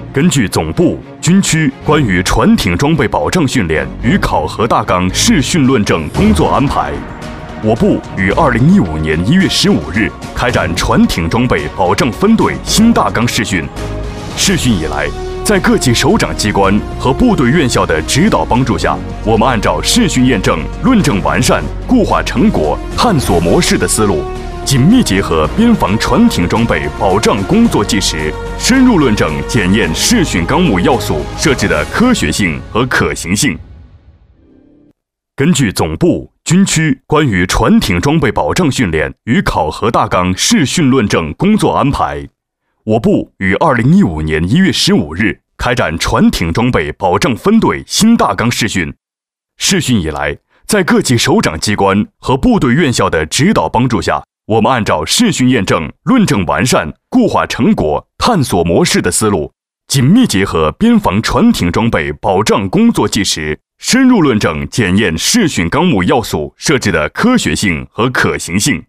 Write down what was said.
根据总部、军区关于船艇装备保障训练与考核大纲试训论证工作安排，我部于2015年1月15日开展船艇装备保障分队新大纲试训。试训以来，在各级首长机关和部队院校的指导帮助下，我们按照试训验证、论证完善、固化成果、探索模式的思路，紧密结合边防船艇装备保障工作纪实，深入论证检验试训纲目要素设置的科学性和可行性。根据总部、军区关于船艇装备保障训练与考核大纲试训论证工作安排，我部于2015年1月15日开展船艇装备保障分队新大纲试训。试训以来，在各级首长机关和部队院校的指导帮助下，我们按照试训验证、论证完善、固化成果、探索模式的思路，紧密结合边防船艇装备保障工作纪实，深入论证检验试训纲目要素设置的科学性和可行性。